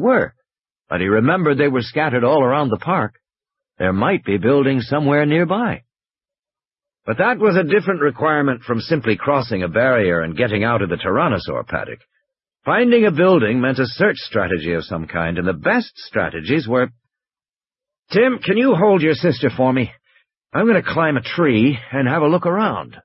were, but he remembered they were scattered all around the park. There might be buildings somewhere nearby. But that was a different requirement from simply crossing a barrier and getting out of the tyrannosaur paddock. Finding a building meant a search strategy of some kind, and the best strategies were— "Tim, can you hold your sister for me? I'm going to climb a tree and have a look around."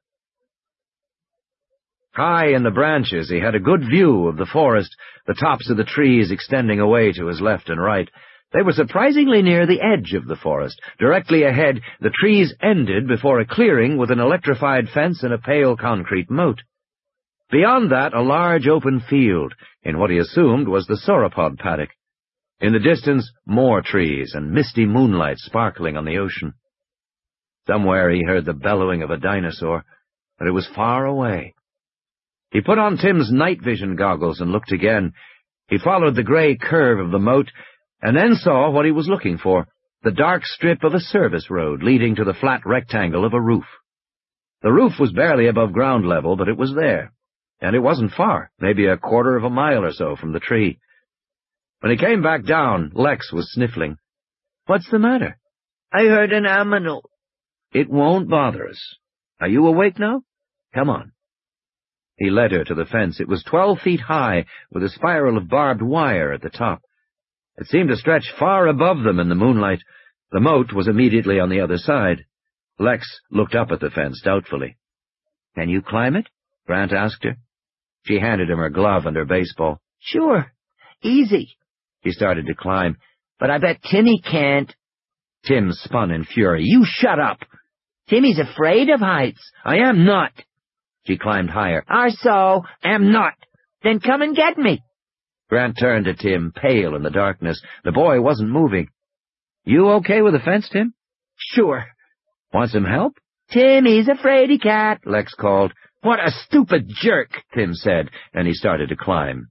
High in the branches, he had a good view of the forest, the tops of the trees extending away to his left and right. They were surprisingly near the edge of the forest. Directly ahead, the trees ended before a clearing with an electrified fence and a pale concrete moat. Beyond that, a large open field, in what he assumed was the sauropod paddock. In the distance, more trees and misty moonlight sparkling on the ocean. Somewhere he heard the bellowing of a dinosaur, but it was far away. He put on Tim's night vision goggles and looked again. He followed the gray curve of the moat, and then saw what he was looking for, the dark strip of a service road leading to the flat rectangle of a roof. The roof was barely above ground level, but it was there, and it wasn't far, maybe a quarter of a mile or so from the tree. When he came back down, Lex was sniffling. "What's the matter?" "I heard an aminal." "It won't bother us. Are you awake now? Come on." He led her to the fence. It was 12 feet high, with a spiral of barbed wire at the top. It seemed to stretch far above them in the moonlight. The moat was immediately on the other side. Lex looked up at the fence doubtfully. "Can you climb it?" Grant asked her. She handed him her glove and her baseball. "Sure. Easy." He started to climb. "But I bet Timmy can't." Tim spun in fury. "You shut up!" "Timmy's afraid of heights." "I am not." She climbed higher. "So am not. Then come and get me." Grant turned to Tim, pale in the darkness. The boy wasn't moving. "You okay with the fence, Tim?" "Sure." "Want some help?" "Timmy's a fraidy cat," Lex called. "What a stupid jerk," Tim said, and he started to climb.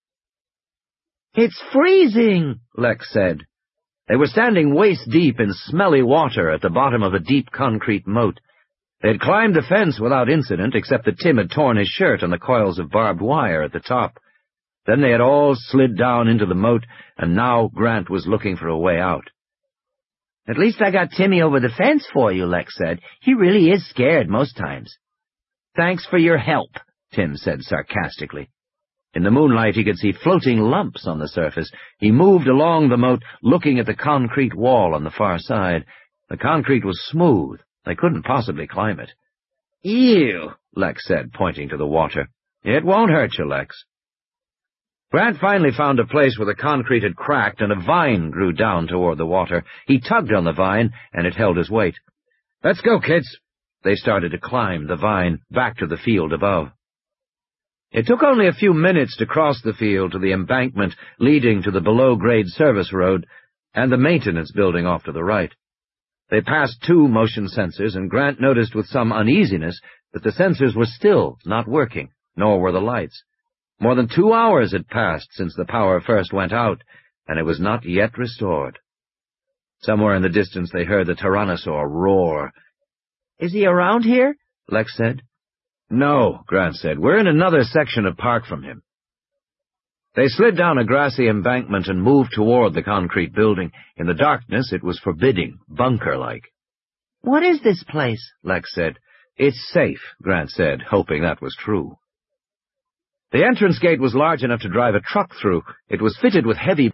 "It's freezing," Lex said. They were standing waist-deep in smelly water at the bottom of a deep concrete moat. They had climbed the fence without incident, except that Tim had torn his shirt on the coils of barbed wire at the top. Then they had all slid down into the moat, and now Grant was looking for a way out. "At least I got Timmy over the fence for you," Lex said. "He really is scared most times." "Thanks for your help," Tim said sarcastically. In the moonlight he could see floating lumps on the surface. He moved along the moat, looking at the concrete wall on the far side. The concrete was smooth. They couldn't possibly climb it. "Ew," Lex said, pointing to the water. "It won't hurt you, Lex." Grant finally found a place where the concrete had cracked and a vine grew down toward the water. He tugged on the vine, and it held his weight. "Let's go, kids." They started to climb the vine back to the field above. It took only a few minutes to cross the field to the embankment leading to the below-grade service road and the maintenance building off to the right. They passed 2 motion sensors, and Grant noticed with some uneasiness that the sensors were still not working, nor were the lights. More than 2 hours had passed since the power first went out, and it was not yet restored. Somewhere in the distance they heard the tyrannosaur roar. "Is he around here?" Lex said. "No," Grant said. "We're in another section of park from him." They slid down a grassy embankment and moved toward the concrete building. In the darkness it was forbidding, bunker-like. "What is this place?" Lex said. "It's safe," Grant said, hoping that was true. The entrance gate was large enough to drive a truck through. It was fitted with heavy